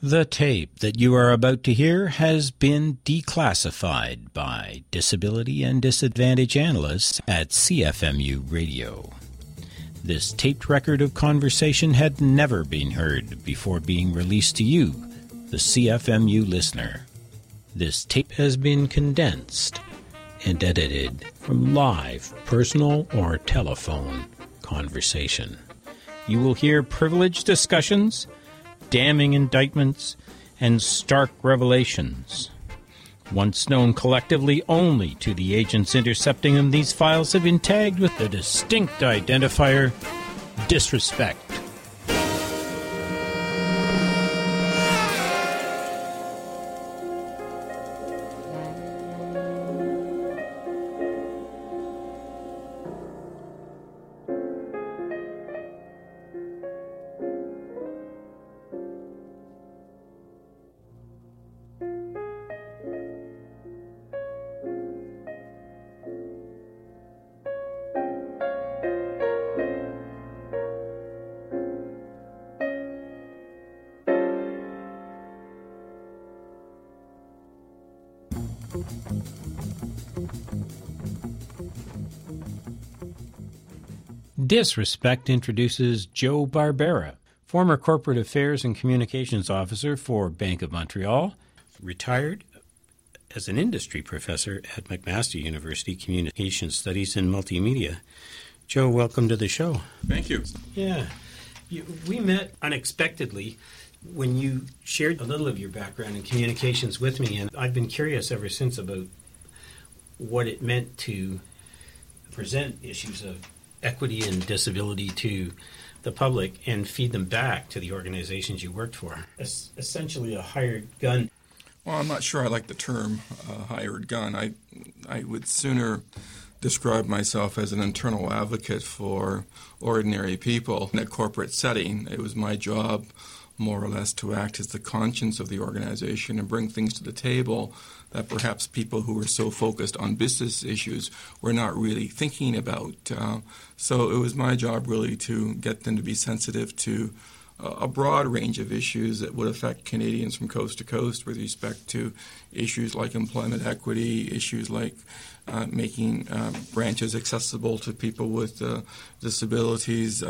The tape that you are about to hear has been declassified by disability and disadvantage analysts at CFMU Radio. This taped record of conversation had never been heard before being released to you, the CFMU listener. This tape has been condensed and edited from live, personal, or telephone conversation. You will hear privileged discussions, damning indictments, and stark revelations. Once known collectively only to the agents intercepting them, these files have been tagged with the distinct identifier, disrespect. Disrespect introduces Joe Barbera, former Corporate Affairs and Communications Officer for Bank of Montreal, retired as an industry professor at McMaster University, Communication Studies and Multimedia. Joe, welcome to the show. Thank you. Yeah. We met unexpectedly when you shared a little of your background in communications with me, and I've been curious ever since about what it meant to present issues of equity and disability to the public and feed them back to the organizations you worked for. Essentially a hired gun. Well, I'm not sure I like the term hired gun. I would sooner describe myself as an internal advocate for ordinary people in a corporate setting. It was my job, more or less, to act as the conscience of the organization and bring things to the table that perhaps people who were so focused on business issues were not really thinking about. So it was my job really to get them to be sensitive to a broad range of issues that would affect Canadians from coast to coast with respect to issues like employment equity, issues like making branches accessible to people with disabilities,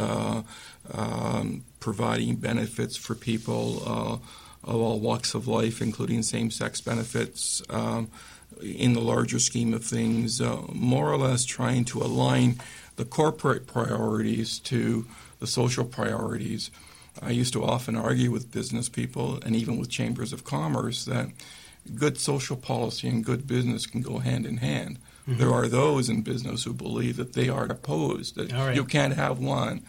providing benefits for people of all walks of life, including same-sex benefits, in the larger scheme of things, more or less trying to align the corporate priorities to the social priorities. I used to often argue with business people and even with chambers of commerce that good social policy and good business can go hand in hand. Mm-hmm. There are those in business who believe that they are opposed, that you can't have one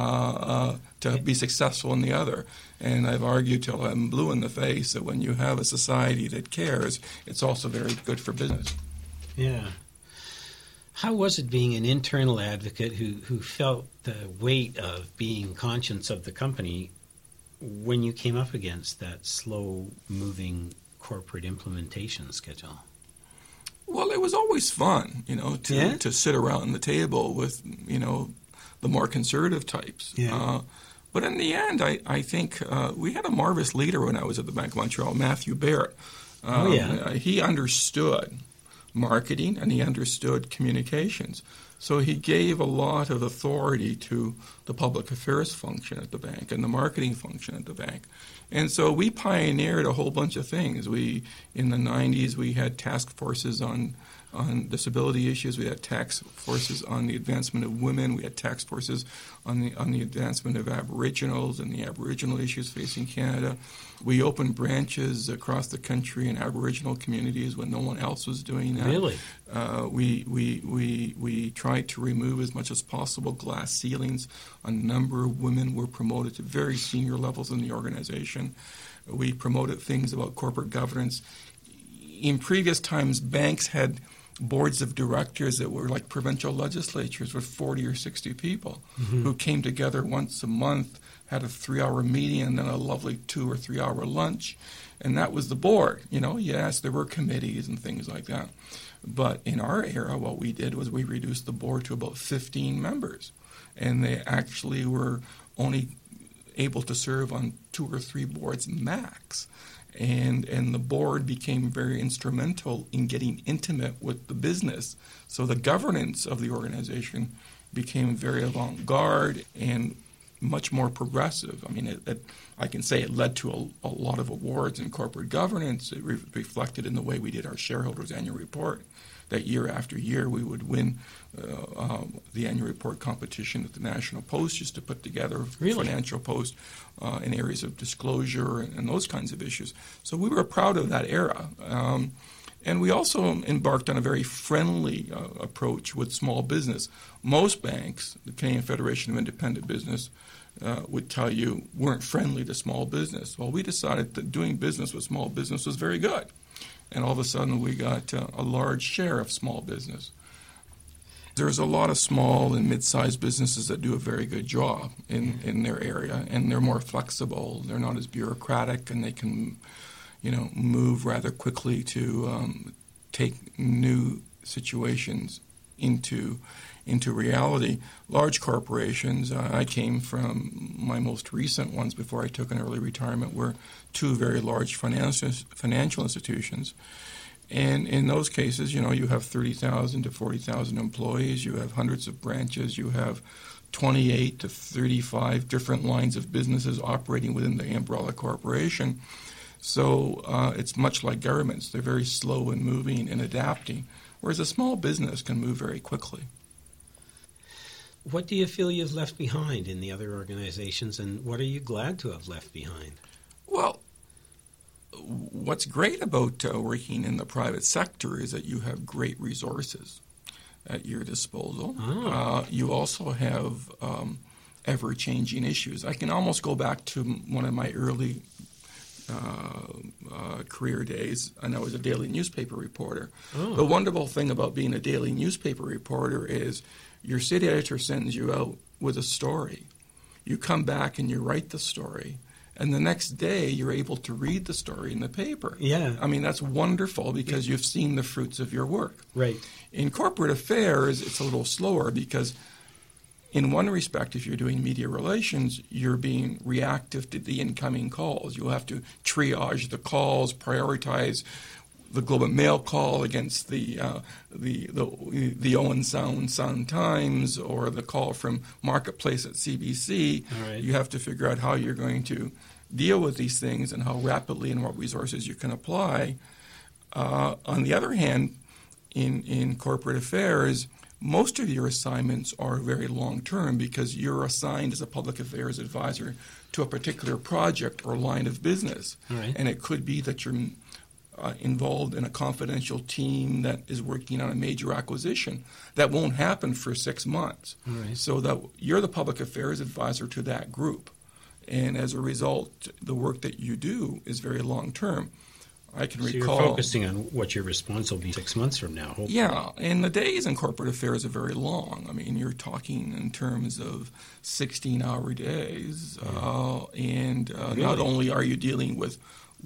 to be successful in the other. And I've argued till I'm blue in the face that when you have a society that cares, it's also very good for business. Yeah. How was it being an internal advocate who felt the weight of being conscious of the company when you came up against that slow-moving corporate implementation schedule? Well, it was always fun, to sit around the table with, the more conservative types. Yeah. But in the end, I think we had a marvelous leader when I was at the Bank of Montreal, Matthew Barrett. He understood marketing and he understood communications. So he gave a lot of authority to the public affairs function at the bank and the marketing function at the bank. And so we pioneered a whole bunch of things. In the 90s, we had task forces on disability issues. We had task forces on the advancement of women. We had task forces on the advancement of Aboriginals and the Aboriginal issues facing Canada. We opened branches across the country in Aboriginal communities when no one else was doing that. Really? We tried to remove as much as possible glass ceilings. A number of women were promoted to very senior levels in the organization. We promoted things about corporate governance. In previous times, banks had boards of directors that were like provincial legislatures with 40 or 60 people who came together once a month, had a 3-hour meeting, and then a lovely 2 or 3 hour lunch. And that was the board. Yes, there were committees and things like that. But in our era, what we did was we reduced the board to about 15 members. And they actually were only able to serve on 2 or 3 boards max. And the board became very instrumental in getting intimate with the business. So the governance of the organization became very avant-garde and much more progressive. I mean, I can say it led to a lot of awards in corporate governance. It reflected in the way we did our shareholders' annual report. That year after year, we would win the annual report competition at the National Post just to put together financial post in areas of disclosure and those kinds of issues. So we were proud of that era. And we also embarked on a very friendly approach with small business. Most banks, the Canadian Federation of Independent Business, would tell you weren't friendly to small business. Well, we decided that doing business with small business was very good. And all of a sudden, we got a large share of small business. There's a lot of small and mid-sized businesses that do a very good job in their area, and they're more flexible. They're not as bureaucratic, and they can, move rather quickly to take new situations into reality. Large corporations, I came from my most recent ones before I took an early retirement, were 2 very large financial institutions. And in those cases, you have 30,000 to 40,000 employees, you have hundreds of branches, you have 28 to 35 different lines of businesses operating within the umbrella corporation. So it's much like governments. They're very slow in moving and adapting, whereas a small business can move very quickly. What do you feel you've left behind in the other organizations, and what are you glad to have left behind? Well, what's great about working in the private sector is that you have great resources at your disposal. You also have ever-changing issues. I can almost go back to one of my early career days, and I was a daily newspaper reporter. The wonderful thing about being a daily newspaper reporter is your city editor sends you out with a story. You come back and you write the story, and the next day you're able to read the story in the paper. Yeah. I mean, that's wonderful because you've seen the fruits of your work. Right. In corporate affairs, it's a little slower because in one respect, if you're doing media relations, you're being reactive to the incoming calls. You'll have to triage the calls, prioritize the Globe and Mail call against the Owen Sound Sun-Times or the call from Marketplace at CBC. Right. You have to figure out how you're going to deal with these things and how rapidly and what resources you can apply. On the other hand, in corporate affairs, most of your assignments are very long-term because you're assigned as a public affairs advisor to a particular project or line of business. Right. And it could be that you're involved in a confidential team that is working on a major acquisition. That won't happen for 6 months. Right. So that you're the public affairs advisor to that group. And as a result, the work that you do is very long-term. I can recall. You're focusing on what your response will be 6 months from now, hopefully. Yeah, and the days in corporate affairs are very long. I mean, you're talking in terms of 16-hour days, and Really? Not only are you dealing with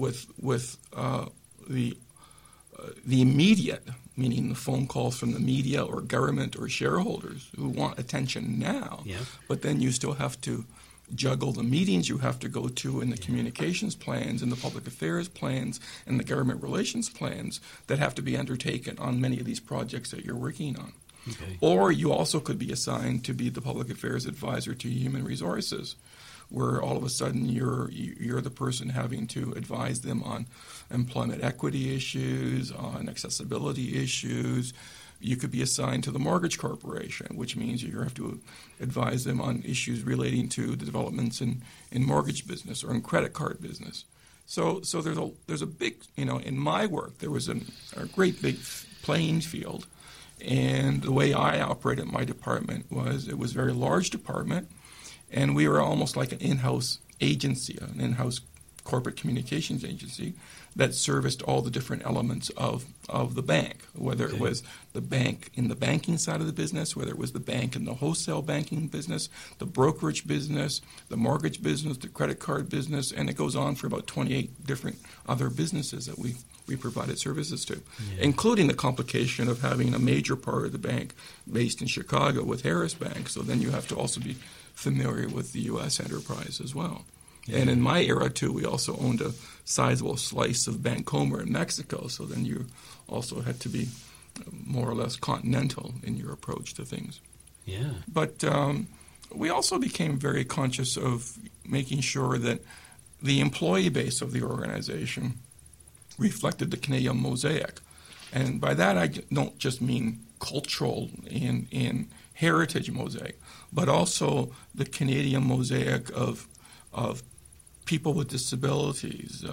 the immediate, meaning the phone calls from the media or government or shareholders who want attention now, Yeah. but then you still have to juggle the meetings you have to go to and the communications plans and the public affairs plans and the government relations plans that have to be undertaken on many of these projects that you're working on. Okay. Or you also could be assigned to be the public affairs advisor to human resources, where all of a sudden you're the person having to advise them on employment equity issues, on accessibility issues. You could be assigned to the mortgage corporation, which means you have to advise them on issues relating to the developments in mortgage business or in credit card business. So there's a big, in my work, there was a great big playing field. And the way I operated my department was it was a very large department, and we were almost like an in-house agency, an in-house corporate communications agency that serviced all the different elements of the bank, whether it was the bank in the banking side of the business, whether it was the bank in the wholesale banking business, the brokerage business, the mortgage business, the credit card business, and it goes on for about 28 different other businesses that we provided services to, including the complication of having a major part of the bank based in Chicago with Harris Bank. So then you have to also be familiar with the U.S. enterprise as well. And in my era, too, we also owned a sizable slice of Bancomer in Mexico, so then you also had to be more or less continental in your approach to things. Yeah. But we also became very conscious of making sure that the employee base of the organization reflected the Canadian mosaic. And by that, I don't just mean cultural and heritage mosaic, but also the Canadian mosaic of people with disabilities,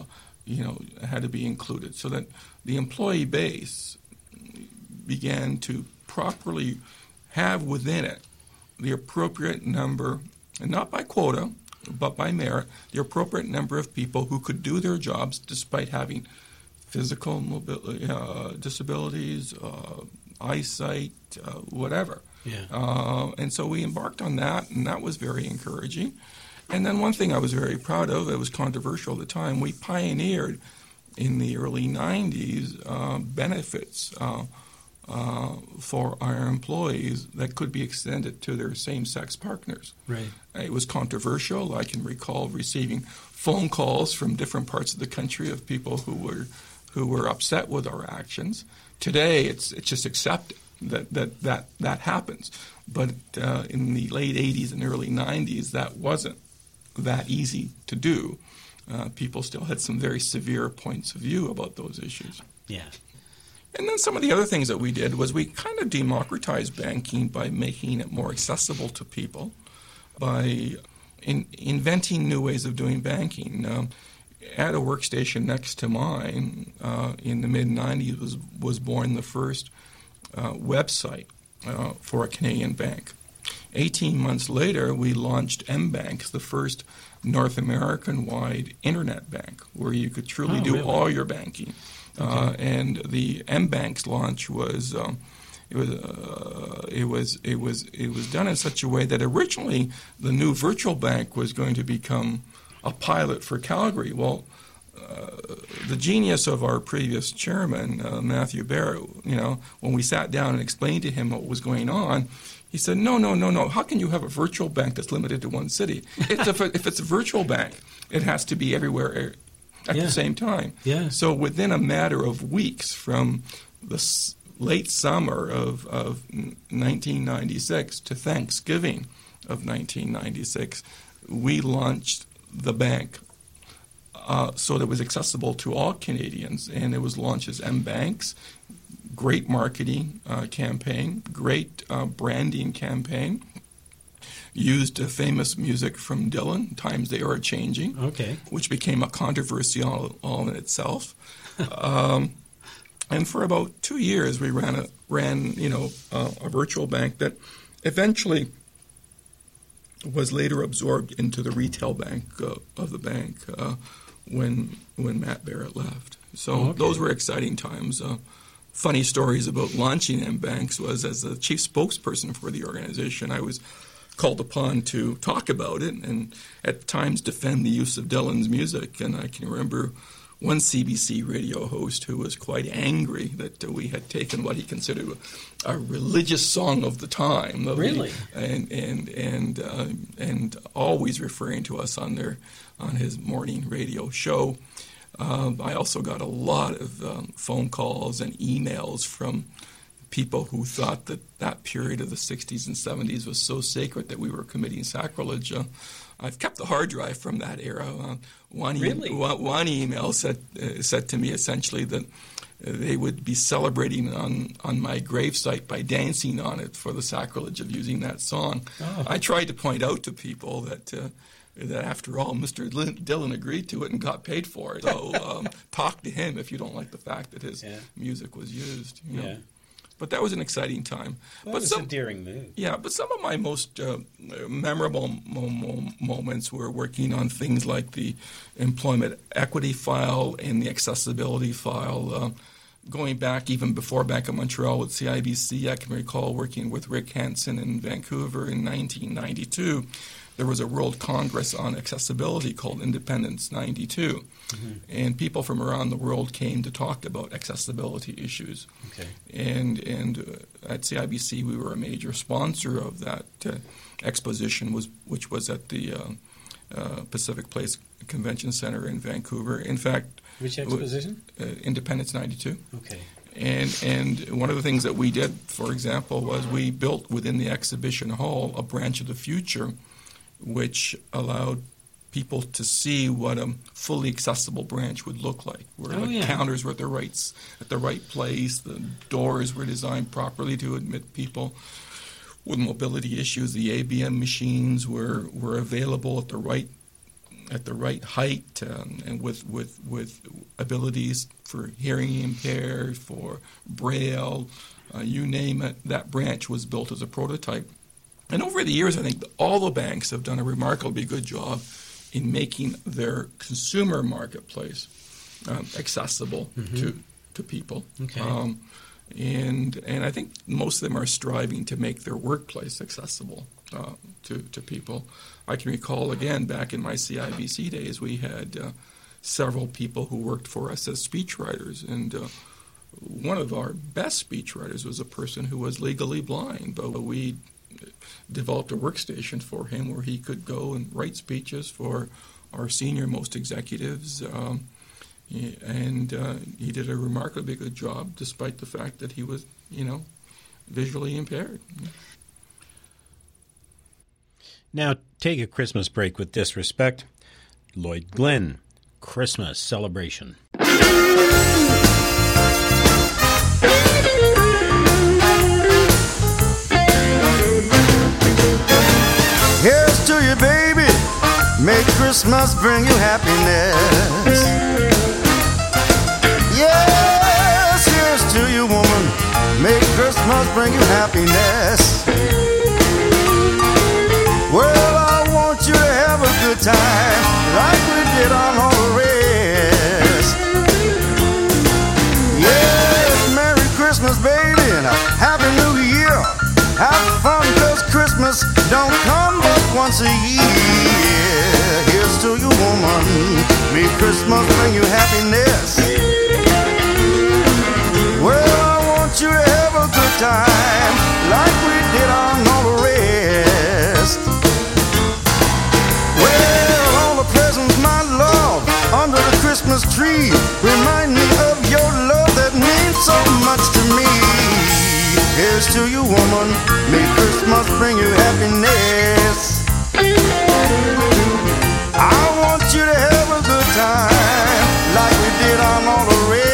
had to be included, so that the employee base began to properly have within it the appropriate number, and not by quota, but by merit, the appropriate number of people who could do their jobs despite having physical disabilities, eyesight, whatever. Yeah. And so we embarked on that, and that was very encouraging. And then one thing I was very proud of, it was controversial at the time, we pioneered in the early 90s benefits for our employees that could be extended to their same-sex partners. Right. It was controversial. I can recall receiving phone calls from different parts of the country of people who were upset with our actions. Today, it's just accepted that happens. But in the late 80s and early 90s, that wasn't that easy to do. People still had some very severe points of view about those issues. Yeah. And then some of the other things that we did was we kind of democratized banking by making it more accessible to people, by inventing new ways of doing banking. At a workstation next to mine in the mid-'90s was born the first website for a Canadian bank. 18 months later, we launched M-Banks, the first North American-wide internet bank, where you could truly do really? all your banking. Okay. And the M-Banks launch was done in such a way that originally the new virtual bank was going to become a pilot for Calgary. Well, the genius of our previous chairman, Matthew Barrett, when we sat down and explained to him what was going on, he said, no. How can you have a virtual bank that's limited to one city? If it's a virtual bank, it has to be everywhere at the same time. Yeah. So within a matter of weeks, from the late summer of 1996 to Thanksgiving of 1996, we launched the bank so that it was accessible to all Canadians, and it was launched as M-Banks. Great marketing campaign, great branding campaign. Used famous music from Dylan, Times They Are Changing, which became a controversy all in itself. And for about 2 years, we ran a virtual bank that eventually was later absorbed into the retail bank of the bank when Matt Barrett left. So those were exciting times. Funny stories about launching M-Banks was, as the chief spokesperson for the organization, I was called upon to talk about it and at times defend the use of Dylan's music. And I can remember one CBC radio host who was quite angry that we had taken what he considered a religious song of the time. Really? And always referring to us on his morning radio show. I also got a lot of phone calls and emails from people who thought that period of the 60s and 70s was so sacred that we were committing sacrilege. I've kept the hard drive from that era. One email said to me essentially that they would be celebrating on my gravesite by dancing on it for the sacrilege of using that song. Oh. I tried to point out to people that after all, Mr. Dylan agreed to it and got paid for it. So talk to him if you don't like the fact that his music was used. You know? But that was an exciting time. Well, it was a daring move. Yeah, but some of my most memorable moments were working on things like the employment equity file and the accessibility file. Going back even before Bank of Montreal with CIBC, I can recall working with Rick Hansen in Vancouver in 1992 there was a World Congress on Accessibility called Independence 92. Mm-hmm. And people from around the world came to talk about accessibility issues. Okay. And at CIBC, we were a major sponsor of that exposition, which was at the Pacific Place Convention Center in Vancouver. In fact, which exposition? Independence 92. Okay. And one of the things that we did, for example, was we built within the exhibition hall a branch of the future, which allowed people to see what a fully accessible branch would look like, where counters were at the right place, the doors were designed properly to admit people with mobility issues, the ABM machines were available at the right height, and with abilities for hearing impaired, for Braille, you name it. That branch was built as a prototype. And over the years, I think all the banks have done a remarkably good job in making their consumer marketplace accessible to people. Okay. And I think most of them are striving to make their workplace accessible to people. I can recall, again, back in my CIBC days, we had several people who worked for us as speechwriters, and one of our best speechwriters was a person who was legally blind, but we developed a workstation for him where he could go and write speeches for our senior-most executives, and he did a remarkably good job despite the fact that he was, visually impaired. Now, take a Christmas break with this respect. Lloyd Glenn, Christmas Celebration. Here's to you, baby. May Christmas bring you happiness. Yes, here's to you, woman. May Christmas bring you happiness. Well, I want you to have a good time like we did on all the rest. Yes, Merry Christmas, baby, and a Happy New Year. Have fun, 'cause Christmas don't come but once a year. Here's to you, woman. May Christmas bring you happiness. Well, I want you to have a good time like we did on all the rest. Well, all the presents, my love, under the Christmas tree remind me of your love that means so much to me. Here's to you, woman. May Christmas bring you happiness. I want you to have a good time like we did on all the rest.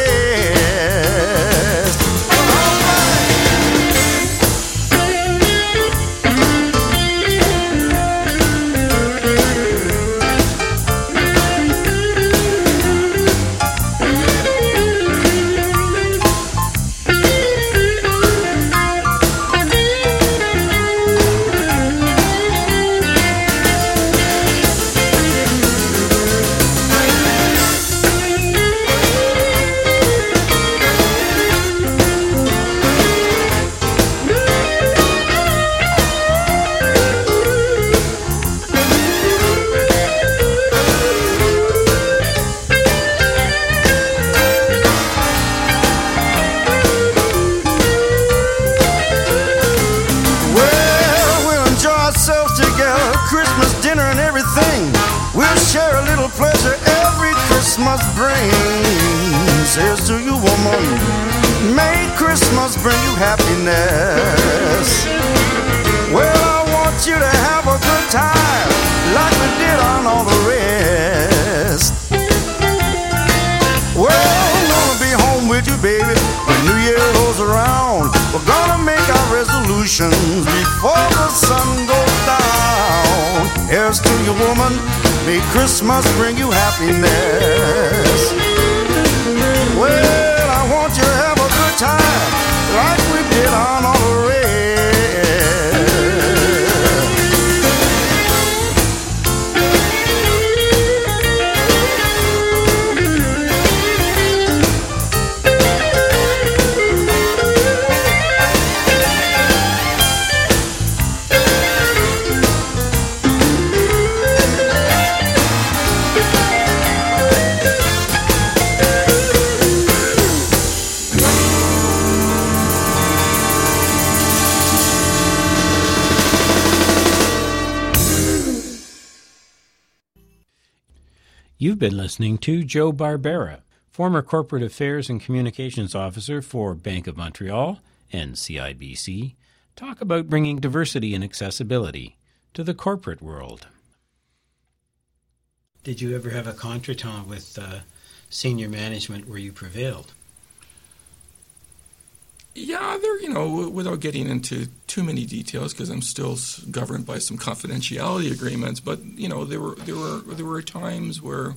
Christmas brings. Here's to you, woman. May Christmas bring you happiness. Well, I want you to have a good time like we did on all the rest. Well, I'm gonna be home with you, baby, when New Year rolls around. We're gonna make our resolutions before the sun goes down. Here's to you, woman. May Christmas bring you happiness. Well, I want you to have a good time like we did on all the rest. You've been listening to Joe Barbera, former Corporate Affairs and Communications Officer for Bank of Montreal and CIBC, talk about bringing diversity and accessibility to the corporate world. Did you ever have a contretemps with senior management where you prevailed? Yeah, there, without getting into too many details, because I'm still governed by some confidentiality agreements. But there were times where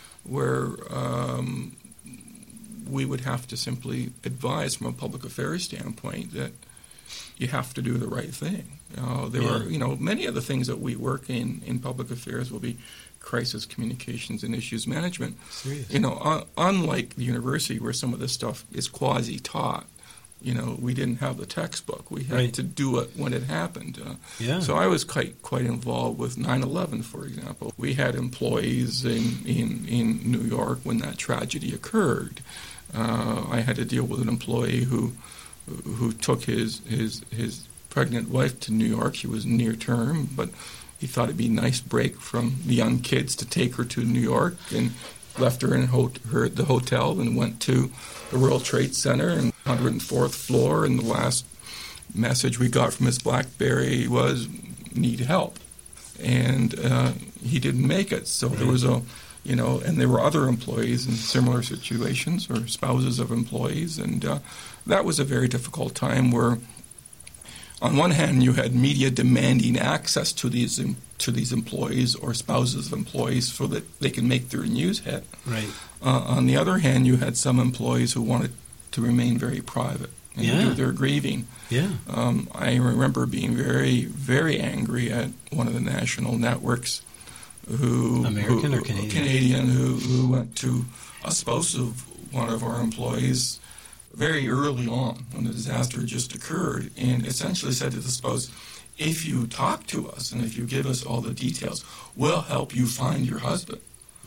we would have to simply advise from a public affairs standpoint that you have to do the right thing. There were, many of the things that we work in public affairs will be crisis communications and issues management. Seriously. Unlike the university where some of this stuff is quasi-taught. We didn't have the textbook. We had to do it when it happened. So I was quite involved with 9/11, for example. We had employees in New York when that tragedy occurred. I had to deal with an employee who took his pregnant wife to New York. She was near term, but he thought it'd be a nice break from the young kids to take her to New York, and left her in the hotel and went to the World Trade Center and 104th floor, and the last message we got from his BlackBerry was, need help. And he didn't make it. So there was and there were other employees in similar situations or spouses of employees, and that was a very difficult time where on one hand you had media demanding access to these employees or spouses of employees so that they can make their news hit. Right. On the other hand, you had some employees who wanted to remain very private and do their grieving. Yeah. I remember being very, very angry at one of the national networks American or Canadian? Canadian who went to a spouse of one of our employees very early on when the disaster had just occurred, and essentially said to the spouse, if you talk to us and if you give us all the details, we'll help you find your husband.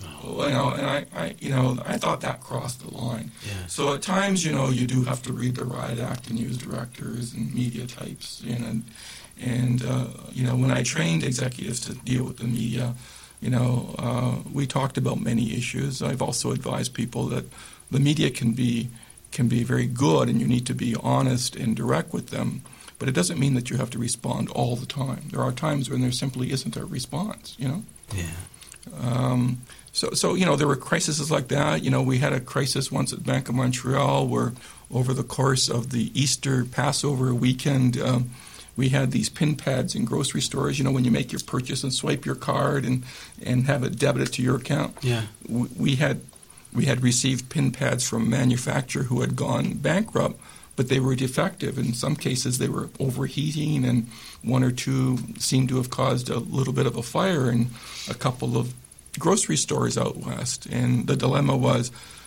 And I thought that crossed the line. Yeah. So at times, you do have to read the riot act and news directors and media types. And when I trained executives to deal with the media, we talked about many issues. I've also advised people that the media can be very good, and you need to be honest and direct with them. But it doesn't mean that you have to respond all the time. There are times when there simply isn't a response, Yeah. So there were crises like that. We had a crisis once at Bank of Montreal where over the course of the Easter Passover weekend, we had these pin pads in grocery stores, when you make your purchase and swipe your card and have it debited to your account. Yeah. We had received pin pads from a manufacturer who had gone bankrupt, but they were defective. In some cases, they were overheating, and one or two seemed to have caused a little bit of a fire in a couple of grocery stores out west. And the dilemma was,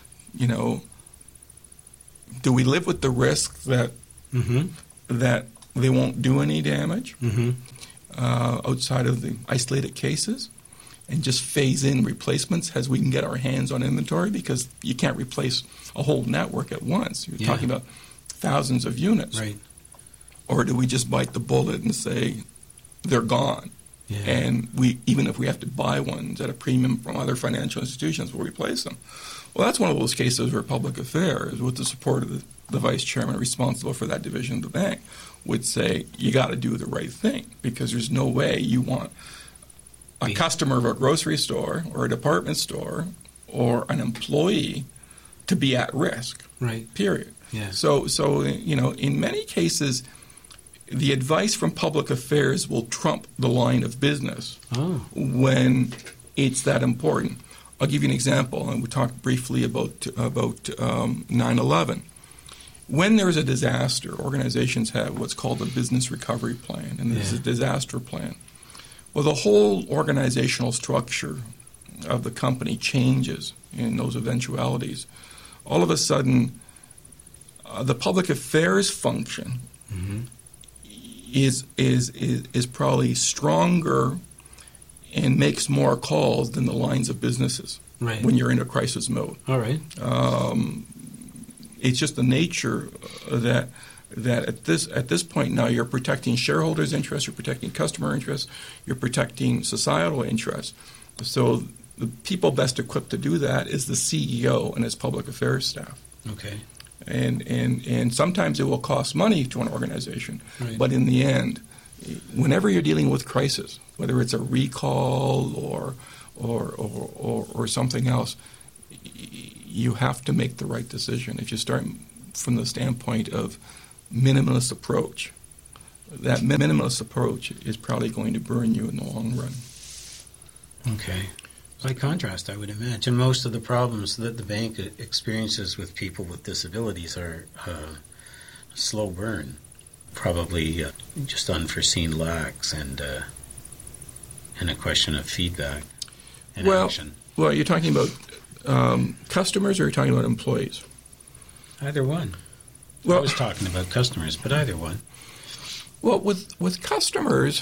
do we live with the risk that that they won't do any damage outside of the isolated cases, and just phase in replacements as we can get our hands on inventory, because you can't replace a whole network at once. You're talking about thousands of units. Right. Or do we just bite the bullet and say they're gone? Yeah. And even if we have to buy ones at a premium from other financial institutions, we'll replace them. Well, that's one of those cases where public affairs, with the support of the vice chairman responsible for that division of the bank, would say, you got to do the right thing, because there's no way you want a customer of a grocery store or a department store or an employee to be at risk. Right. Period. Yeah. So in many cases, the advice from public affairs will trump the line of business when it's that important. I'll give you an example, and we talked briefly about 9/11. When there's a disaster, organizations have what's called a business recovery plan, and there's a disaster plan. Well, the whole organizational structure of the company changes in those eventualities. All of a sudden, the public affairs function is probably stronger and makes more calls than the lines of businesses when you're in a crisis mode. All right. It's just the nature that at this point now you're protecting shareholders' interests, you're protecting customer interests, you're protecting societal interests. So the people best equipped to do that is the CEO and his public affairs staff. Okay. And sometimes it will cost money to an organization, Right. but in the end, whenever you're dealing with crisis, whether it's a recall or something else, you have to make the right decision. If you start from the standpoint of minimalist approach, that minimalist approach is probably going to burn you in the long run. Okay. By contrast, I would imagine most of the problems that the bank experiences with people with disabilities are slow burn, probably just unforeseen lacks and a question of feedback and action. Well, you're talking about customers or you're talking about employees? Either one. Well, I was talking about customers, but either one. Well, with customers,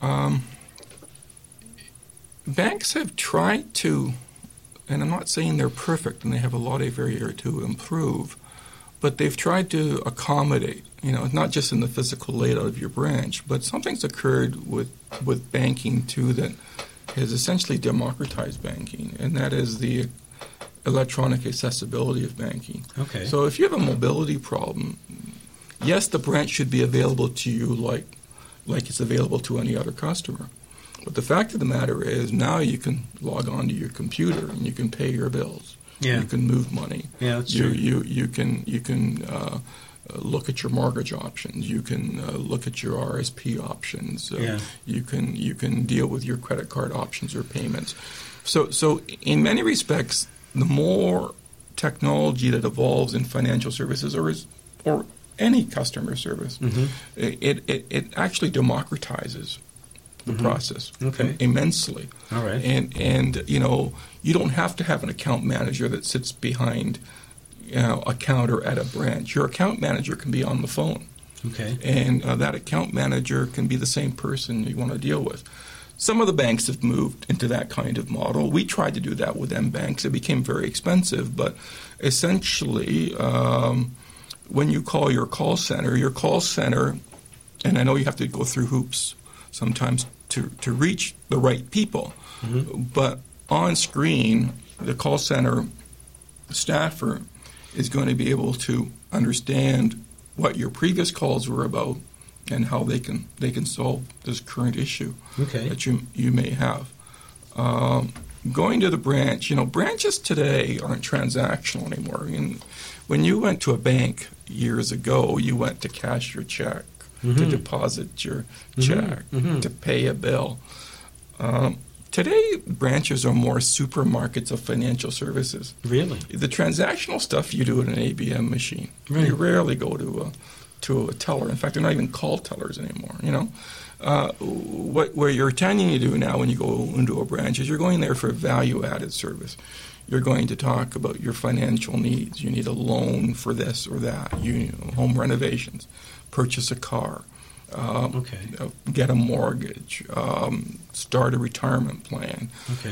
banks have tried to, and I'm not saying they're perfect and they have a lot of area to improve, but they've tried to accommodate, not just in the physical layout of your branch, but something's occurred with banking too that has essentially democratized banking, and that is the electronic accessibility of banking. Okay. So if you have a mobility problem, yes, the branch should be available to you like it's available to any other customer. But the fact of the matter is now you can log on to your computer and you can pay your bills. Yeah. You can move money. Yeah, that's true. You can look at your mortgage options. You can look at your RSP options. Yeah. You can deal with your credit card options or payments. So in many respects, the more technology that evolves in financial services or any customer service, it actually democratizes the process immensely. All right. And you don't have to have an account manager that sits behind a counter at a branch. Your account manager can be on the phone. Okay. And that account manager can be the same person you want to deal with. Some of the banks have moved into that kind of model. We tried to do that with M banks. It became very expensive, but essentially when you call your call center, and I know you have to go through hoops sometimes to reach the right people, but on screen, the call center staffer is going to be able to understand what your previous calls were about and how they can solve this current issue that you may have. Going to the branch, branches today aren't transactional anymore. And when you went to a bank years ago, you went to cash your check, to deposit your check, to pay a bill. Today, branches are more supermarkets of financial services. Really? The transactional stuff you do at an ABM machine. Right. You rarely go to a teller. In fact, they're not even called tellers anymore. What you're tending to do now when you go into a branch is you're going there for a value-added service. You're going to talk about your financial needs. You need a loan for this or that. Home renovations, purchase a car, get a mortgage, start a retirement plan.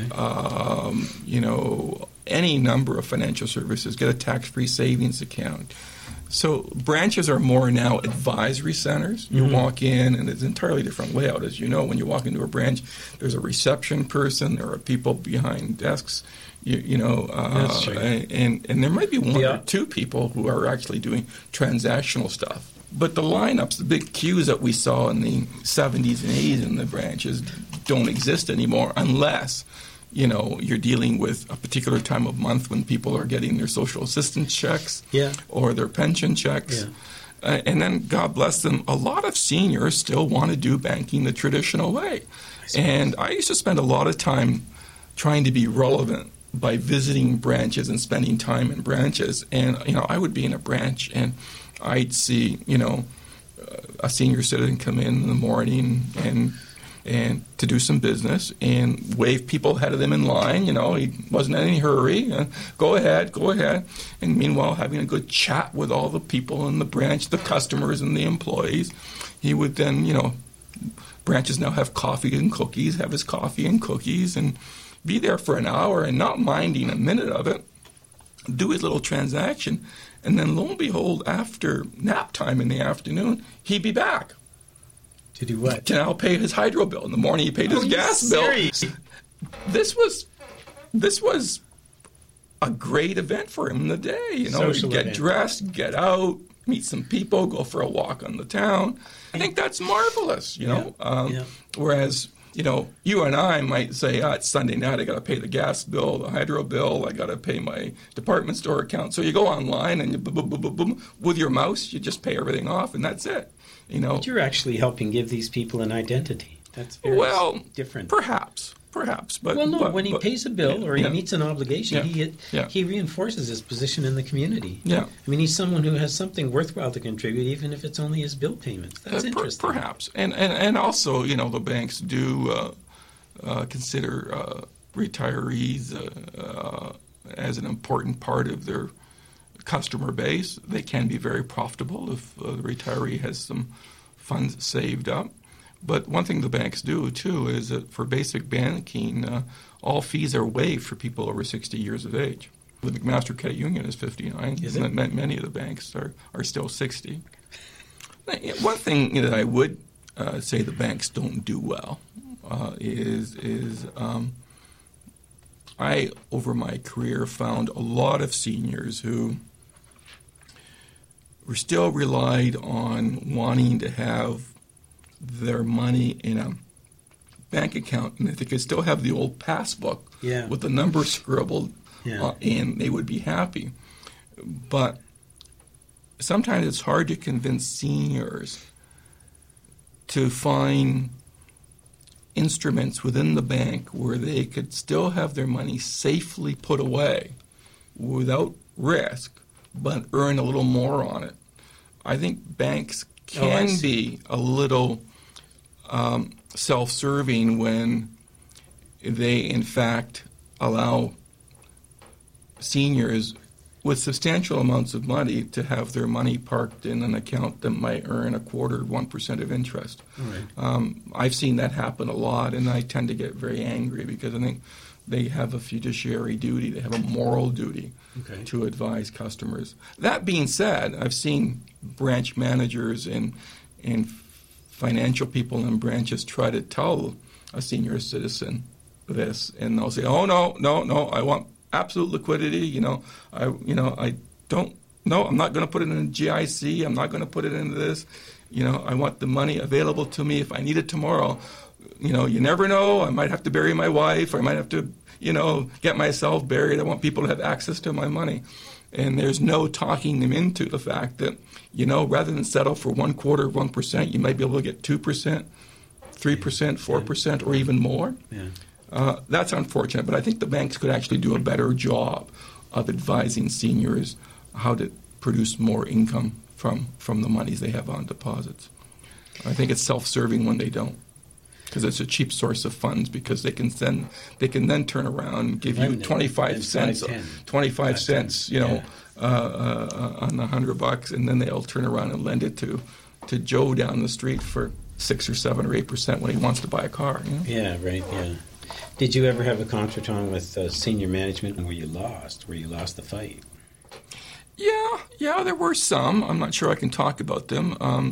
Any number of financial services. Get a tax-free savings account. So branches are more now advisory centers. You walk in, and it's an entirely different layout. As you know, when you walk into a branch, there's a reception person. There are people behind desks. That's true. And there might be one or two people who are actually doing transactional stuff. But the lineups, the big queues that we saw in the 70s and 80s in the branches don't exist anymore unless you're dealing with a particular time of month when people are getting their social assistance checks or their pension checks. And then, God bless them, a lot of seniors still want to do banking the traditional way. And I used to spend a lot of time trying to be relevant by visiting branches and spending time in branches. And, I would be in a branch and I'd see, a senior citizen come in the morning and to do some business and wave people ahead of them in line. He wasn't in any hurry. Go ahead. And meanwhile, having a good chat with all the people in the branch, the customers and the employees. He would then, branches now have coffee and cookies, have his coffee and cookies, and be there for an hour and not minding a minute of it, do his little transaction, and then lo and behold, after nap time in the afternoon, he'd be back. To do what? To now pay his hydro bill. In the morning, he paid his gas bill. This was this was a great event for him in the day. You know, Social get event. dressed, get out, meet some people, go for a walk on the town. I think that's marvelous, you know. Whereas, you know, you and I might say, it's Sunday night, I got to pay the gas bill, the hydro bill, I got to pay my department store account. So you go online and you boom, boom, boom, boom, boom, with your mouse, you just pay everything off, and that's it. You know. But you're actually helping give these people an identity. That's very different. Perhaps. But when he pays a bill or he meets an obligation, Yeah. he reinforces his position in the community. Yeah. I mean, he's someone who has something worthwhile to contribute, even if it's only his bill payments. That's interesting. Perhaps. And also, you know, the banks do consider retirees as an important part of their customer base. They can be very profitable if the retiree has some funds saved up. But one thing the banks do, too, is that for basic banking, all fees are waived for people over 60 years of age. The McMaster Credit Union is 59. Is it? Many of the banks are still 60. One thing that I would say the banks don't do well is I, over my career, found a lot of seniors who were still relied on wanting to have their money in a bank account, and if they could still have the old passbook with the numbers scribbled in, they would be happy. But sometimes it's hard to convince seniors to find instruments within the bank where they could still have their money safely put away without risk, but earn a little more on it. I think banks can be a little self-serving when they, in fact, allow seniors with substantial amounts of money to have their money parked in an account that might earn 1% of interest. Right. I've seen that happen a lot, and I tend to get very angry because I think they have a fiduciary duty, they have a moral duty to advise customers. That being said, I've seen branch managers and financial people in branches try to tell a senior citizen this, and they'll say, "Oh no, I want absolute liquidity. I don't. No, I'm not going to put it in a GIC. I'm not going to put it into this. I want the money available to me if I need it tomorrow. You never know. I might have to bury my wife. Or I might have to, get myself buried. I want people to have access to my money." And there's no talking them into the fact that, rather than settle for 1/4%, you might be able to get 2%, 3%, 4%, or even more. Yeah. That's unfortunate, but I think the banks could actually do a better job of advising seniors how to produce more income from the monies they have on deposits. I think it's self-serving when they don't, because it's a cheap source of funds, because they can then turn around and give you 25 cents, on $100, and then they'll turn around and lend it to Joe down the street for 6 or 7 or 8% when he wants to buy a car. Yeah, right. Yeah. Did you ever have a contretemps with senior management where you lost the fight? Yeah, there were some. I'm not sure I can talk about them.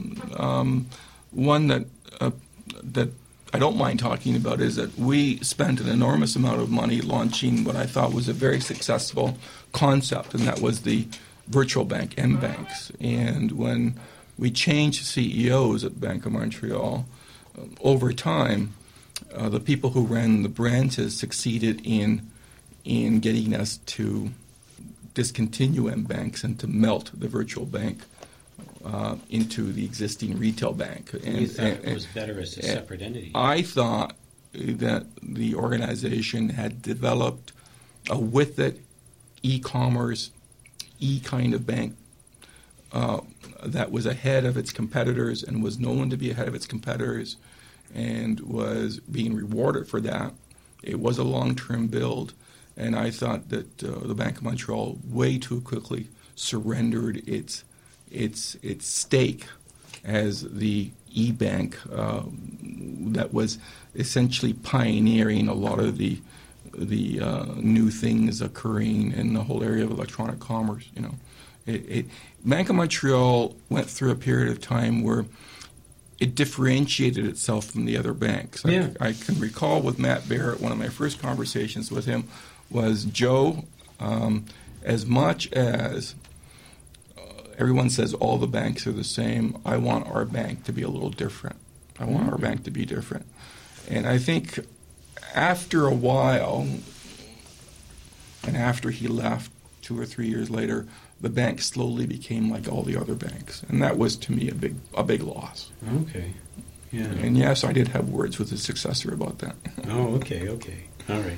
One that I don't mind talking about is that we spent an enormous amount of money launching what I thought was a very successful concept, and that was the virtual bank, mBanks. And when we changed CEOs at Bank of Montreal, over time, the people who ran the branches succeeded in getting us to discontinue mBanks and to melt the virtual bank into the existing retail bank. And you thought it was better as a separate entity? I thought that the organization had developed a with it e-commerce, kind of bank that was ahead of its competitors and was known to be ahead of its competitors and was being rewarded for that. It was a long-term build, and I thought that the Bank of Montreal way too quickly surrendered its stake as the e-bank that was essentially pioneering a lot of the new things occurring in the whole area of electronic commerce. Bank of Montreal went through a period of time where it differentiated itself from the other banks. Yeah. I can recall with Matt Barrett, one of my first conversations with him was, Joe, as much as everyone says all the banks are the same, I want our bank to be a little different. I want our bank to be different. And I think after a while, and after he left 2 or 3 years later, the bank slowly became like all the other banks. And that was, to me, a big loss. Okay. Yeah. And yes, I did have words with his successor about that. Oh, okay. All right.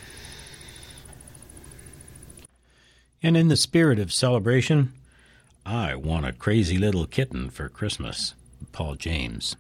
And in the spirit of celebration, I want a crazy little kitten for Christmas. Paul James.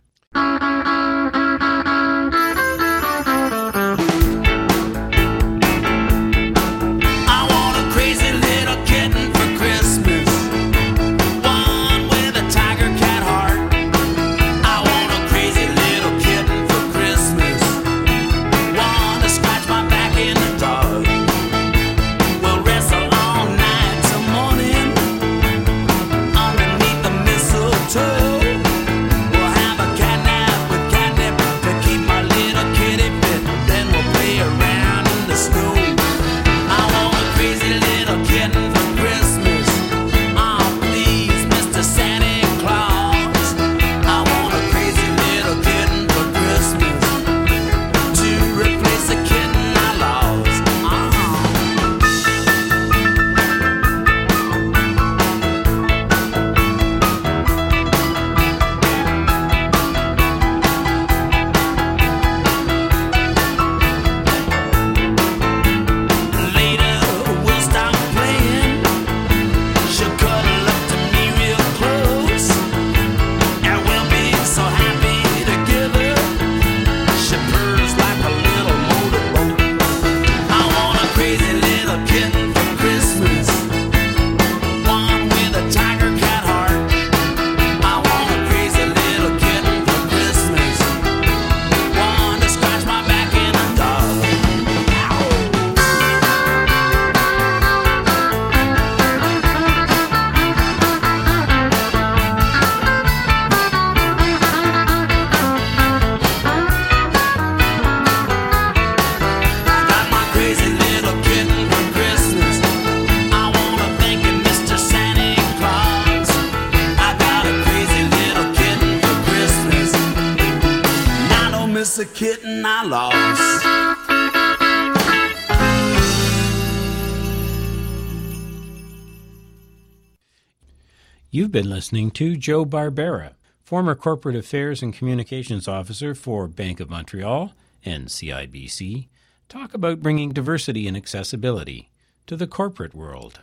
A kitten I lost. You've been listening to Joe Barbera, former Corporate Affairs and Communications Officer for Bank of Montreal and CIBC, talk about bringing diversity and accessibility to the corporate world.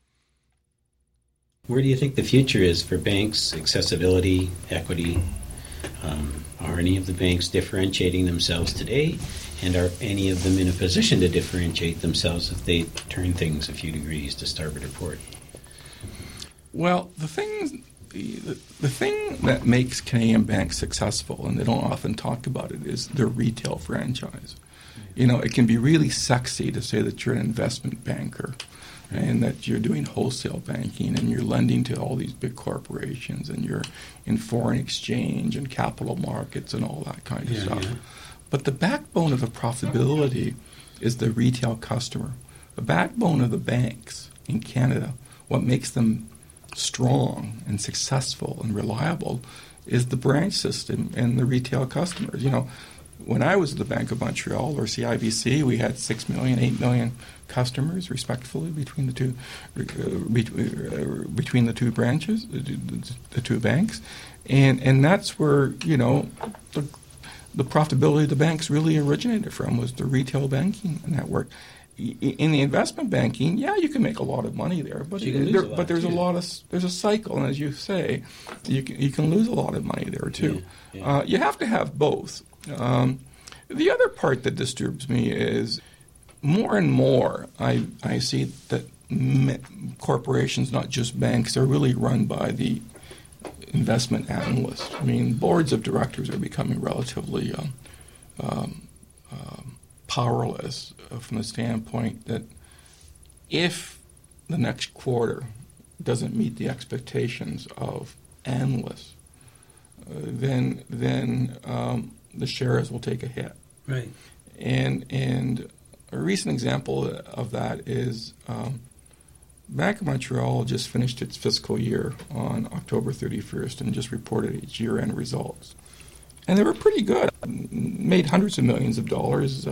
Where do you think the future is for banks, accessibility, equity? Are any of the banks differentiating themselves today, and are any of them in a position to differentiate themselves if they turn things a few degrees to starboard or port? Well, the thing that makes Canadian banks successful, and they don't often talk about it, is their retail franchise. You know, it can be really sexy to say that you're an investment banker and that you're doing wholesale banking and you're lending to all these big corporations and you're in foreign exchange and capital markets and all that kind of stuff. Yeah. But the backbone of the profitability is the retail customer. The backbone of the banks in Canada, what makes them strong and successful and reliable, is the branch system and the retail customers. You know, when I was at the Bank of Montreal or CIBC, we had 6 million, 8 million customers, respectively, between the two branches, the two banks, and that's where, you know, the profitability of the banks really originated from, was the retail banking network. In the investment banking, yeah, you can make a lot of money there, but there's a cycle, and as you say, you can lose a lot of money there too. Yeah. You have to have both. The other part that disturbs me is more and more I see that corporations, not just banks, are really run by the investment analysts. I mean, boards of directors are becoming relatively powerless from the standpoint that if the next quarter doesn't meet the expectations of analysts, then the shares will take a hit. Right. And a recent example of that is Bank of Montreal just finished its fiscal year on October 31st and just reported its year-end results. And they were pretty good. Made hundreds of millions of dollars,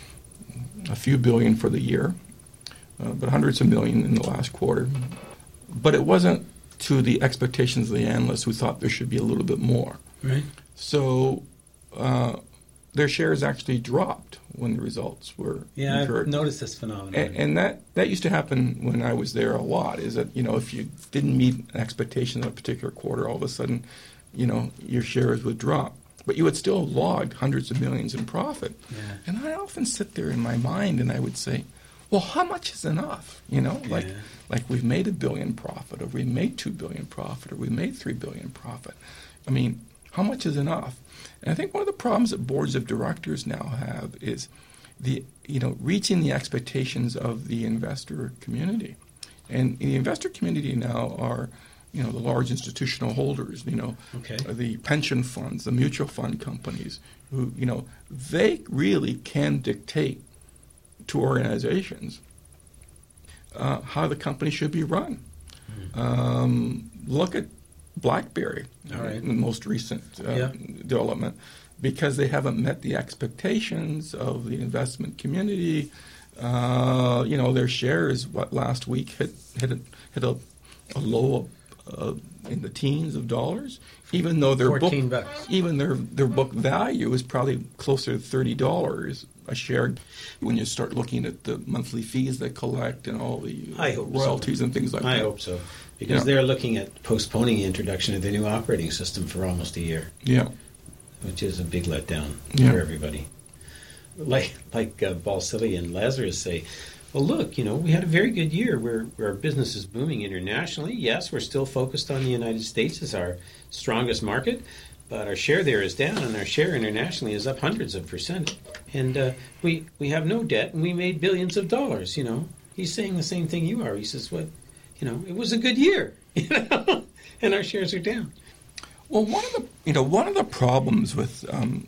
a few billion for the year, but hundreds of millions in the last quarter. But it wasn't to the expectations of the analysts who thought there should be a little bit more. Right. So their shares actually dropped when the results were incurred. I've noticed this phenomenon. And that used to happen when I was there a lot, is that, if you didn't meet an expectation of a particular quarter, all of a sudden, your shares would drop. But you would still have logged hundreds of millions in profit. Yeah. And I often sit there in my mind and I would say, well, how much is enough? Like we've made $1 billion profit, or we made $2 billion profit, or we made $3 billion profit. I mean, how much is enough? And I think one of the problems that boards of directors now have is reaching the expectations of the investor community. And the investor community now are, the large institutional holders, the pension funds, the mutual fund companies, who, they really can dictate to organizations how the company should be run. Look at BlackBerry, the most recent development, because they haven't met the expectations of the investment community. Their shares, last week hit a low in the teens of dollars, even though their book value is probably closer to $30 a share when you start looking at the monthly fees they collect and all the royalties and things like that. I hope so, because they're looking at postponing the introduction of the new operating system for almost a year. Yeah, which is a big letdown for everybody. Like Balsillie and Lazarus say, well, look, we had a very good year where our business is booming internationally. Yes, we're still focused on the United States as our strongest market, but our share there is down, and our share internationally is up hundreds of %. And we have no debt, and we made billions of dollars. He's saying the same thing you are. He says, it was a good year, and our shares are down. Well, one of the problems with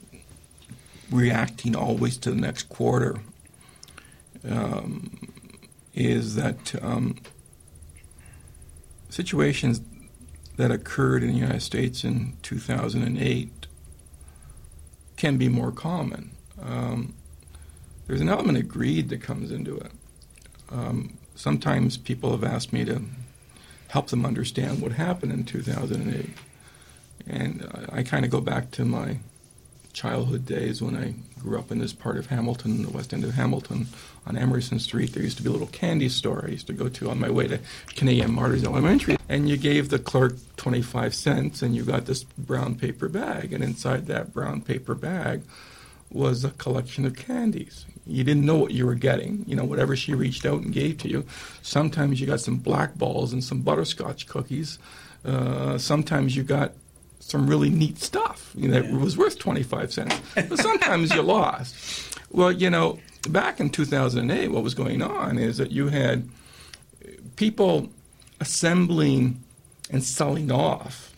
reacting always to the next quarter is that situations that occurred in the United States in 2008 can be more common. There's an element of greed that comes into it. Sometimes people have asked me to help them understand what happened in 2008. And I kind of go back to my childhood days when I grew up in this part of Hamilton, the west end of Hamilton, on Emerson Street. There used to be a little candy store I used to go to on my way to Canadian Martyrs Elementary. And you gave the clerk 25 cents and you got this brown paper bag. And inside that brown paper bag was a collection of candies. You didn't know what you were getting, whatever she reached out and gave to you. Sometimes you got some black balls and some butterscotch cookies. Sometimes you got some really neat stuff that was worth 25 cents. But sometimes you lost. Well, back in 2008, what was going on is that you had people assembling and selling off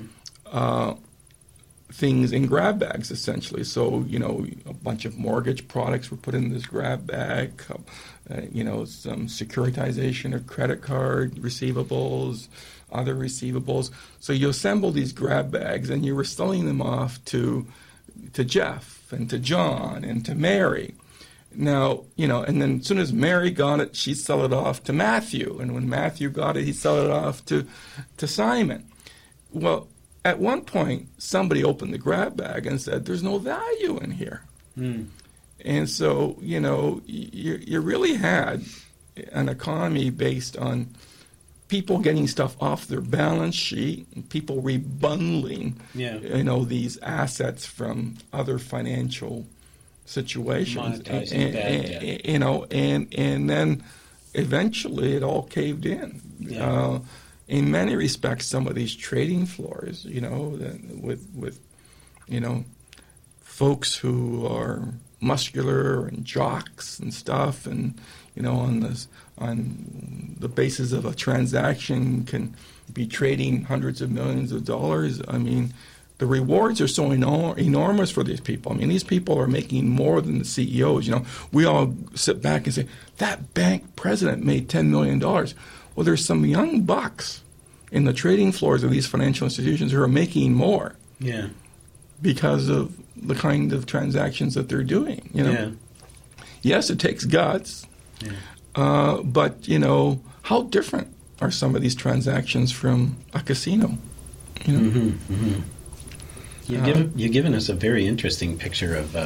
things in grab bags, essentially. So, a bunch of mortgage products were put in this grab bag, some securitization of credit card receivables, other receivables. So you assemble these grab bags and you were selling them off to Jeff and to John and to Mary. Now, and then as soon as Mary got it, she'd sell it off to Matthew. And when Matthew got it, he'd sell it off to Simon. Well, at one point, somebody opened the grab bag and said, there's no value in here. And so, you really had an economy based on people getting stuff off their balance sheet and people rebundling, these assets from other financial situations. Monetizing bad debt. And then eventually it all caved in. In many respects, some of these trading floors, with folks who are muscular and jocks and stuff, and on the basis of a transaction can be trading hundreds of millions of dollars. I mean, the rewards are so enormous for these people. I mean, these people are making more than the CEOs. We all sit back and say, that bank president made $10 million. Well, there's some young bucks in the trading floors of these financial institutions who are making more. Yeah. Because of the kind of transactions that they're doing. Yeah. Yes, it takes guts. Yeah. But, how different are some of these transactions from a casino? You've given us a very interesting picture of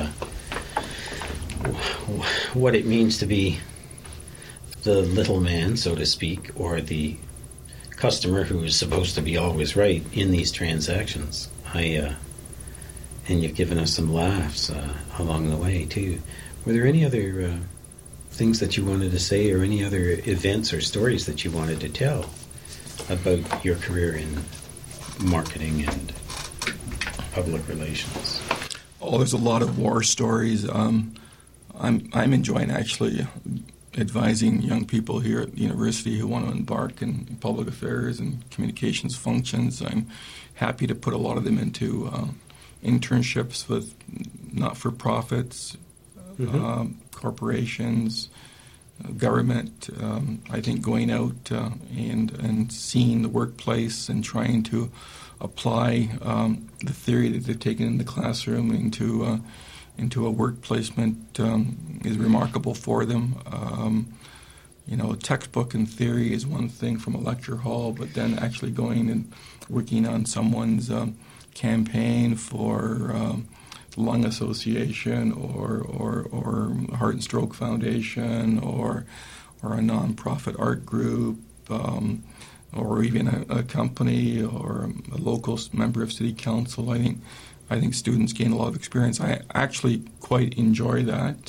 what it means to be the little man, so to speak, or the customer who is supposed to be always right in these transactions. And you've given us some laughs along the way, too. Were there any other things that you wanted to say, or any other events or stories that you wanted to tell about your career in marketing and public relations? Oh, there's a lot of war stories. I'm enjoying actually advising young people here at the university who want to embark in public affairs and communications functions. I'm happy to put a lot of them into internships with not-for-profits, corporations, government. I think going out and seeing the workplace and trying to apply the theory that they've taken in the classroom into a work placement is remarkable for them. A textbook and theory is one thing from a lecture hall, but then actually going and working on someone's campaign for Lung Association or Heart and Stroke Foundation or a nonprofit art group or even a company or a local member of city council. I think students gain a lot of experience. I actually quite enjoy that.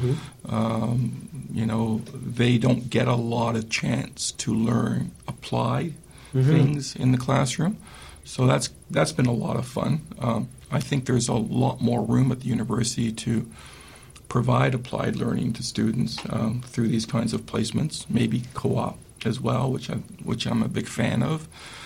They don't get a lot of chance to learn applied things in the classroom. So that's been a lot of fun. I think there's a lot more room at the university to provide applied learning to students through these kinds of placements, maybe co-op as well, which I'm a big fan of.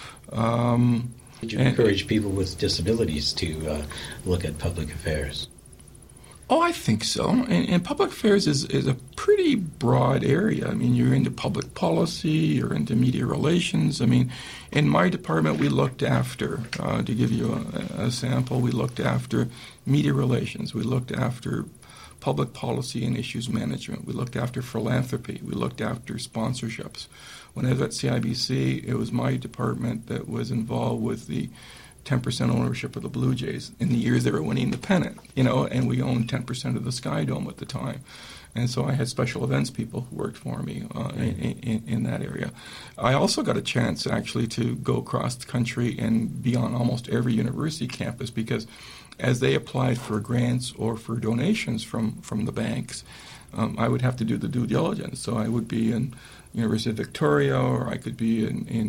Would you encourage people with disabilities to look at public affairs? Oh, I think so. And public affairs is a pretty broad area. I mean, you're into public policy, you're into media relations. I mean, in my department, we looked after, to give you a sample, we looked after media relations. We looked after public policy and issues management. We looked after philanthropy. We looked after sponsorships. When I was at CIBC, it was my department that was involved with the 10% ownership of the Blue Jays in the years they were winning the pennant, and we owned 10% of the Sky Dome at the time. And so I had special events people who worked for me in that area. I also got a chance, actually, to go across the country and be on almost every university campus because as they applied for grants or for donations from the banks, I would have to do the due diligence. So I would be in University of Victoria, or I could be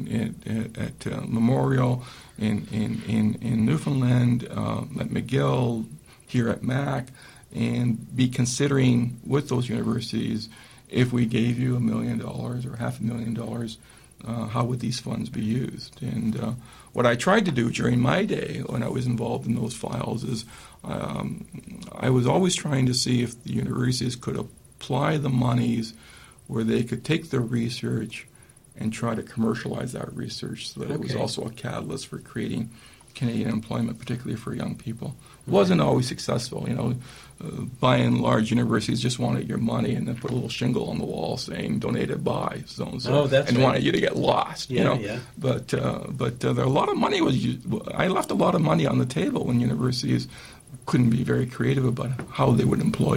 at Memorial in Newfoundland, at McGill, here at Mac, and be considering with those universities, if we gave you $1 million or $500,000, how would these funds be used? And what I tried to do during my day when I was involved in those files is I was always trying to see if the universities could apply the monies where they could take their research and try to commercialize that research so that it was also a catalyst for creating Canadian employment, particularly for young people. It wasn't always successful. By and large, universities just wanted your money and then put a little shingle on the wall saying donated by so-and-so and wanted you to get lost. But there a lot of money was used. I left a lot of money on the table when universities couldn't be very creative about how they would employ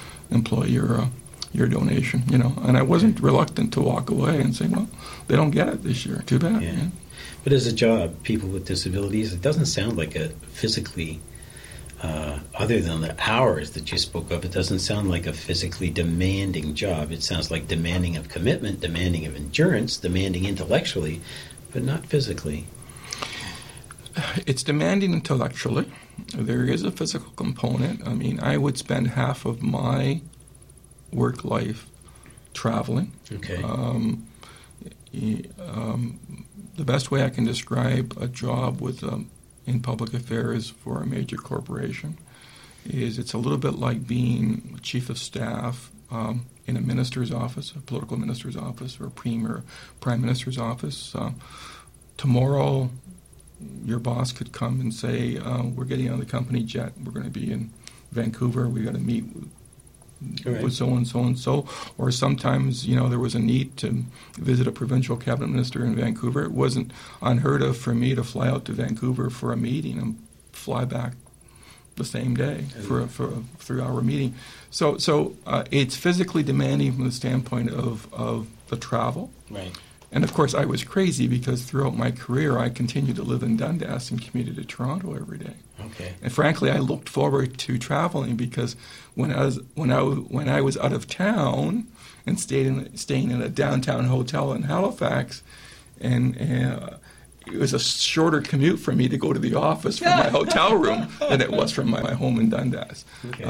your donation, and I wasn't reluctant to walk away and say, well, they don't get it this year. Too bad. Yeah. But as a job, people with disabilities, it doesn't sound like a physically, other than the hours that you spoke of, it doesn't sound like a physically demanding job. It sounds like demanding of commitment, demanding of endurance, demanding intellectually, but not physically. It's demanding intellectually. There is a physical component. I mean, I would spend half of my work life traveling. Okay. The best way I can describe a job with in public affairs for a major corporation is it's a little bit like being chief of staff in a minister's office, a political minister's office, or a premier, prime minister's office. Tomorrow, your boss could come and say, we're getting on the company jet. We're going to be in Vancouver. We got to meet with so and so and so. Or sometimes, there was a need to visit a provincial cabinet minister in Vancouver. It wasn't unheard of for me to fly out to Vancouver for a meeting and fly back the same day for a 3-hour meeting. So it's physically demanding from the standpoint of the travel. Right. And of course, I was crazy because throughout my career, I continued to live in Dundas and commuted to Toronto every day. Okay. And frankly, I looked forward to traveling because when I was out of town and staying in a downtown hotel in Halifax, and it was a shorter commute for me to go to the office from my hotel room than it was from my home in Dundas. Okay.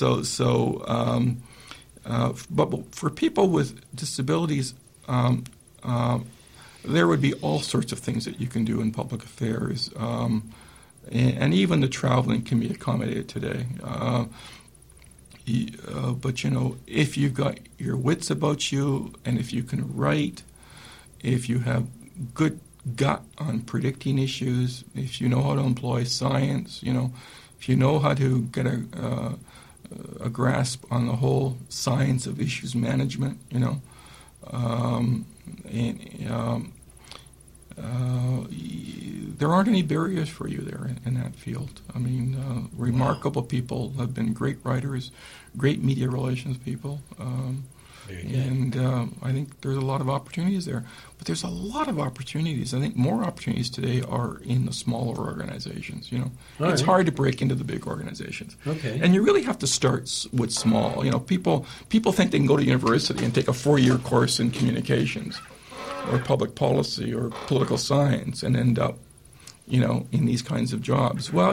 But for people with disabilities, there would be all sorts of things that you can do in public affairs, and even the traveling can be accommodated today. But if you've got your wits about you, and if you can write, if you have good gut on predicting issues, if you know how to employ science, if you know how to get a grasp on the whole science of issues management, there aren't any barriers for you there in that field. I mean, remarkable people have been great writers, great media relations people, and I think there's a lot of opportunities there. But there's a lot of opportunities. I think more opportunities today are in the smaller organizations. It's hard to break into the big organizations. Okay. And you really have to start with small. People think they can go to university and take a 4-year course in communications or public policy or political science and end up, in these kinds of jobs. Well,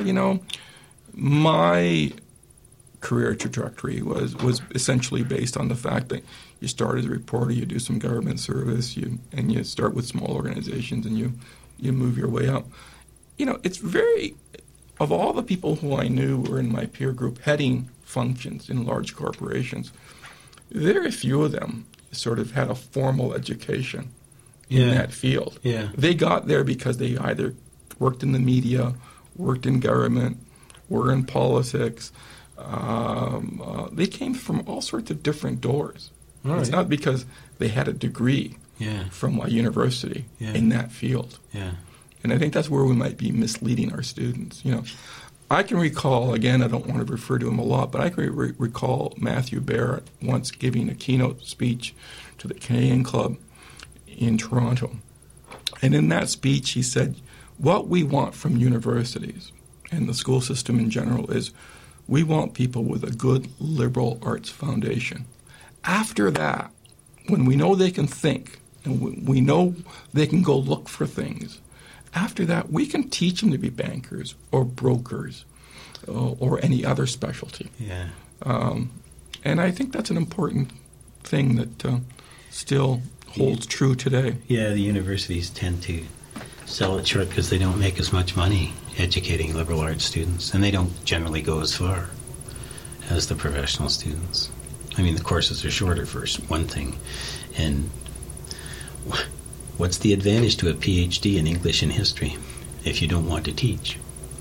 my career trajectory was essentially based on the fact that you start as a reporter, you do some government service, and you start with small organizations, and you move your way up. It's of all the people who I knew were in my peer group heading functions in large corporations, very few of them sort of had a formal education in that field. Yeah. They got there because they either worked in the media, worked in government, were in politics. They came from all sorts of different doors. Right. It's not because they had a degree from a university in that field. Yeah. And I think that's where we might be misleading our students. I can recall, again, I don't want to refer to him a lot, but I can recall Matthew Barrett once giving a keynote speech to the Canadian Club in Toronto. And in that speech, he said, what we want from universities and the school system in general is we want people with a good liberal arts foundation. After that, when we know they can think and we know they can go look for things, after that, we can teach them to be bankers or brokers or any other specialty. Yeah. And I think that's an important thing that still holds true today. Yeah, the universities tend to sell it short because they don't make as much money educating liberal arts students, and they don't generally go as far as the professional students. I mean, the courses are shorter, for one thing. And what's the advantage to a PhD in English and history if you don't want to teach?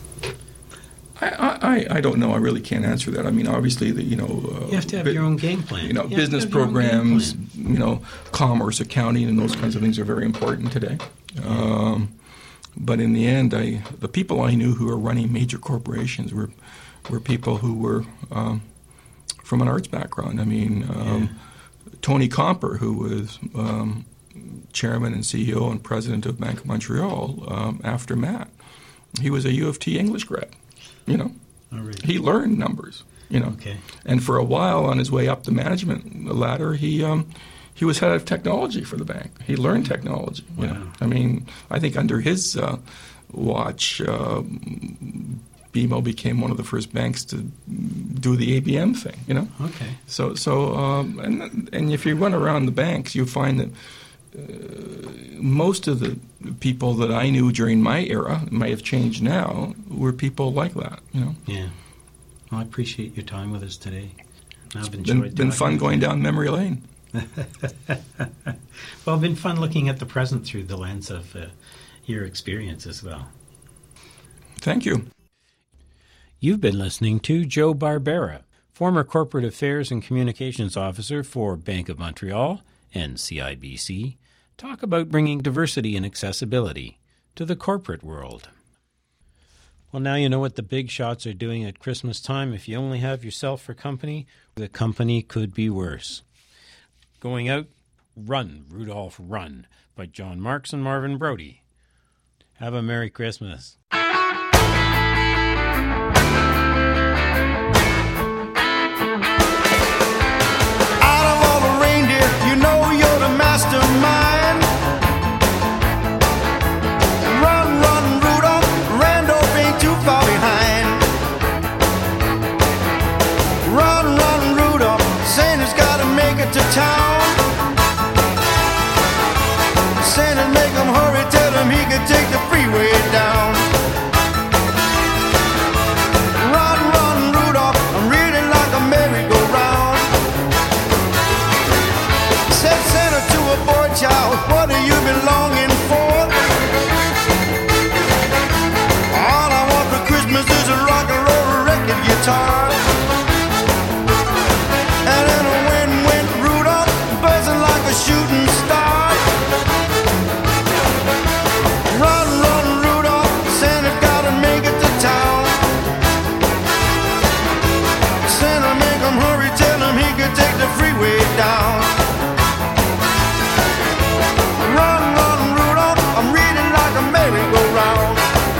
I don't know. I really can't answer that. I mean, obviously, you have to have your own game plan. Business programs, commerce, accounting, and those kinds of things are very important today. But in the end, the people I knew who were running major corporations were people who were from an arts background. I mean, Tony Comper, who was chairman and CEO and president of Bank of Montreal after Matt, he was a U of T English grad. Oh, really? He learned numbers. Okay. And for a while, on his way up the management ladder, he was head of technology for the bank. He learned technology. Wow. I mean, I think under his watch, BMO became one of the first banks to do the ABM thing. Okay. So and if you run around the banks, you find that most of the people that I knew during my era, it might have changed now, were people like that. Yeah. Well, I appreciate your time with us today. I've been fun going down memory lane. Well, it's been fun looking at the present through the lens of your experience as well. Thank you. You've been listening to Joe Barbera, former Corporate Affairs and Communications Officer for Bank of Montreal and CIBC, talk about bringing diversity and accessibility to the corporate world. Well, now you know what the big shots are doing at Christmas time. If you only have yourself for company, the company could be worse. Going out, Run, Rudolph, Run, by John Marks and Marvin Brody. Have a Merry Christmas. Mastermind. Run, run, Rudolph. Randolph ain't too far behind. Run, run, Rudolph. Santa's gotta make it to town. Santa make him hurry, tell him he could take the freeway down. Run, run, Rudolph. I'm reading like a merry-go-round. Said Santa to a boy child, what have you been longing for? All I want for Christmas is a rock and roll record guitar. And then a wind went Rudolph, buzzing like a shooting star. Run, run, Rudolph, Santa's gotta make it to town. Santa make him hurry, tell him he could take the freeway down. Run, run, Rudolph, I'm reading like a merry-go-round.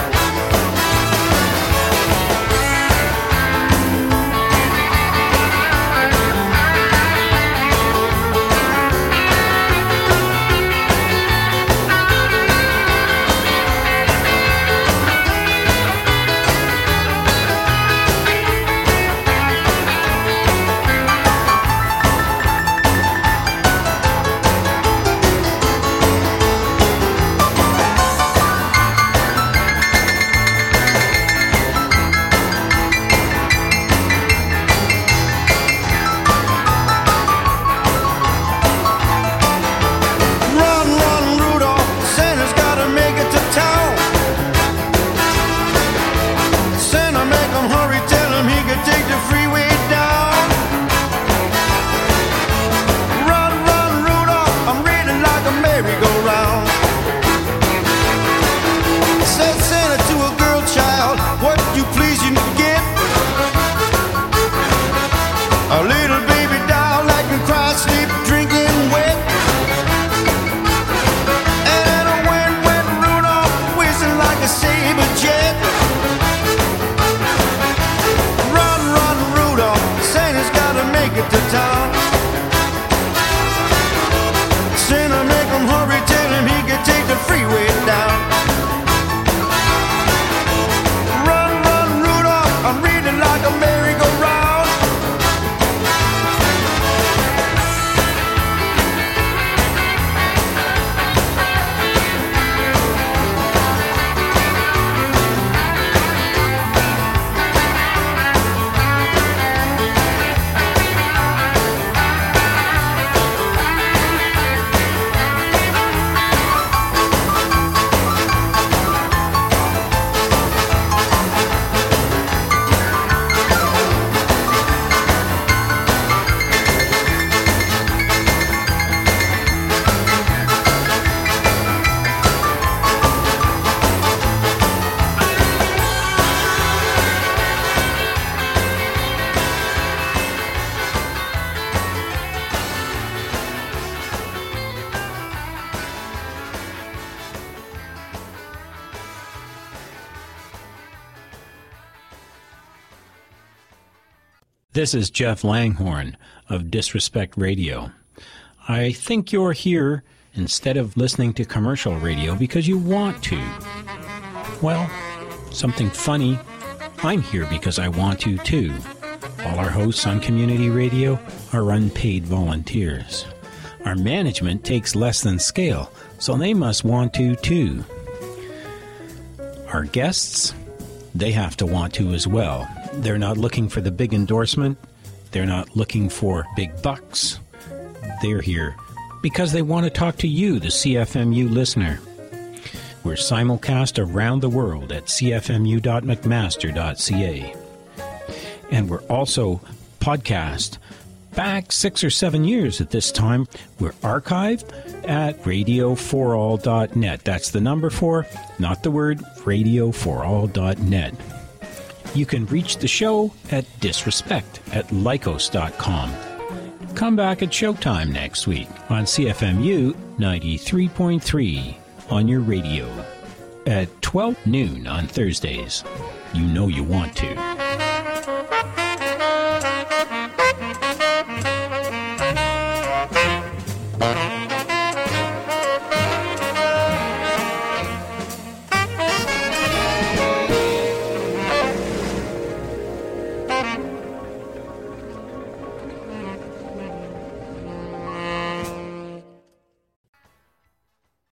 This is Jeff Langhorne of Disrespect Radio. I think you're here instead of listening to commercial radio because you want to. Well, something funny, I'm here because I want to too. All our hosts on community radio are unpaid volunteers. Our management takes less than scale, so they must want to too. Our guests, they have to want to as well. They're not looking for the big endorsement. They're not looking for big bucks. They're here because they want to talk to you, the CFMU listener. We're simulcast around the world at cfmu.mcmaster.ca. And we're also podcast back 6 or 7 years at this time. We're archived at radio4all.net. That's the number 4, not the word, radio4all.net. You can reach the show at disrespect@lycos.com. Come back at showtime next week on CFMU 93.3 on your radio at 12 noon on Thursdays. You know you want to.